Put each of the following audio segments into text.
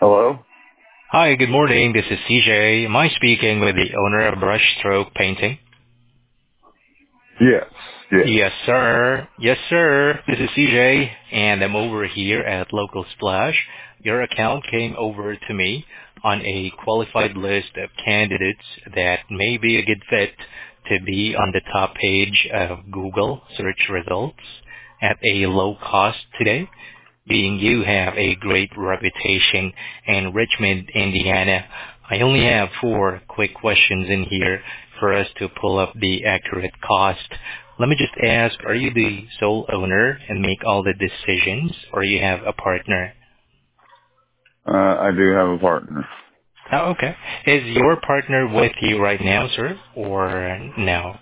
Hello? Hi, good morning. This is CJ. Am I speaking with the owner of Brushstroke Painting? Yes, yes. Yes, sir. Yes, sir. This is CJ, and I'm over here at Local Splash. Your account came over to me on a qualified list of candidates that may be a good fit to be on the top page of Google search results at a low cost today. Being you have a great reputation in Richmond, Indiana. I only have four quick questions in here for us to pull up the accurate cost. Let me just ask, are you the sole owner and make all the decisions, or you have a partner? I do have a partner. Oh, okay. Is your partner with you right now, sir, or no?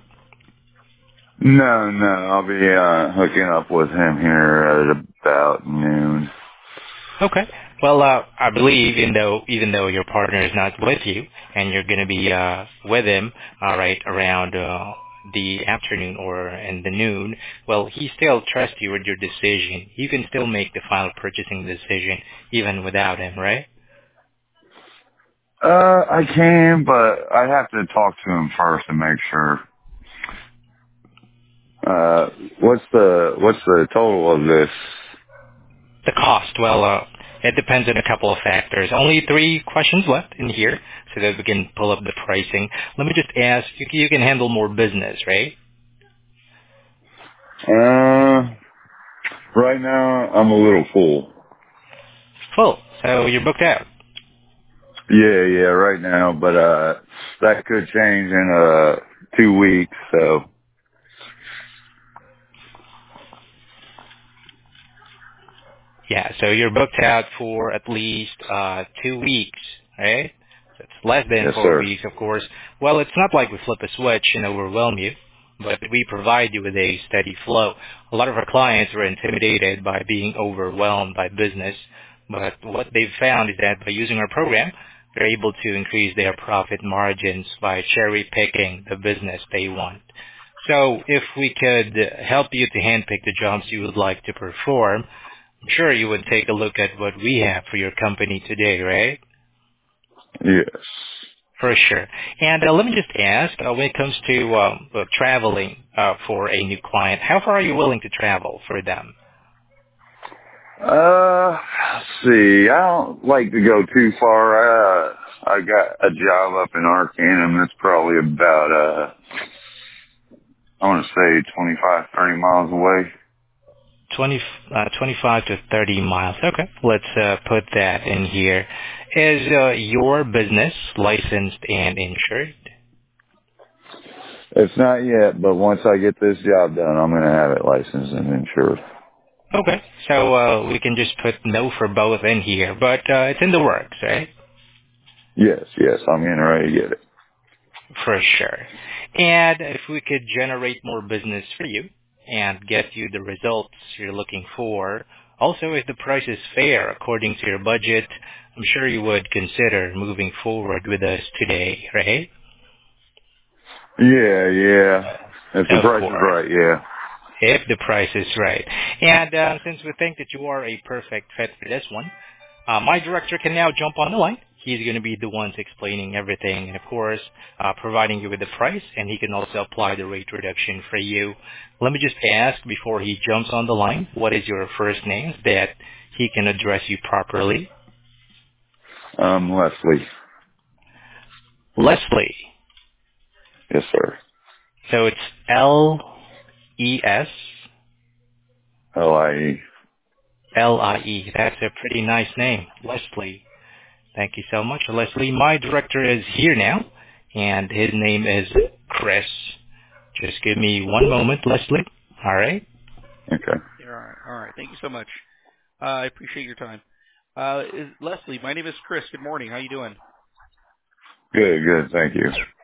No, I'll be hooking up with him here at about noon. Okay. Well, I believe even though your partner is not with you and you're going to be with him, right around the afternoon or in the noon, well, he still trusts you with your decision. You can still make the final purchasing decision even without him, right? I can, but I have to talk to him first and make sure. What's the total of this? The cost, well, it depends on a couple of factors. Only three questions left in here so that we can pull up the pricing. Let me just ask, you can handle more business, right? Right now I'm a little full. Full. So you're booked out. Yeah, right now, but that could change in 2 weeks, so Yeah, so you're booked out for at least 2 weeks, right? So it's less than yes, 4 sir. weeks, of course. Well, it's not like we flip a switch and overwhelm you, but we provide you with a steady flow. A lot of our clients were intimidated by being overwhelmed by business, but what they've found is that by using our program, they're able to increase their profit margins by cherry picking the business they want. So if we could help you to handpick the jobs you would like to perform, I'm sure you would take a look at what we have for your company today, right? Yes. For sure. And let me just ask, when it comes to traveling for a new client, how far are you willing to travel for them? Let's see. I don't like to go too far. I got a job up in Arcanum that's probably about, I want to say 25, 30 miles away. 20, 25 to 30 miles. Okay, let's put that in here. Is your business licensed and insured? It's not yet, but once I get this job done, I'm going to have it licensed and insured. Okay, so we can just put no for both in here, but it's in the works, right? Yes, I'm getting ready to get it. For sure. And if we could generate more business for you and get you the results you're looking for, also if the price is fair according to your budget, I'm sure you would consider moving forward with us today, right? Yeah. If the Of price is course. right, yeah. If the price is right. And since we think that you are a perfect fit for this one, my director can now jump on the line. He's going to be the ones explaining everything and, of course, providing you with the price, and he can also apply the rate reduction for you. Let me just ask before he jumps on the line, what is your first name that he can address you properly? Leslie. Leslie. Yes, sir. So it's Leslie. L-I-E. That's a pretty nice name, Leslie. Thank you so much, Leslie. My director is here now, and his name is Chris. Just give me one moment, Leslie. All right? Okay. Yeah, all right. Thank you so much. I appreciate your time. Leslie, my name is Chris. Good morning. How you doing? Good, thank you.